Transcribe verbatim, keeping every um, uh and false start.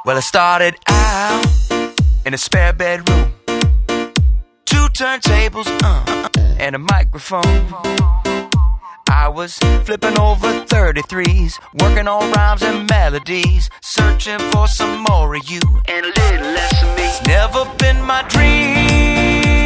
Well, I started out in a spare bedroom, two turntables uh, and a microphone. I was flipping over thirty-threes, working on rhymes and melodies, searching for some more of you and a little less of me. It's never been my dream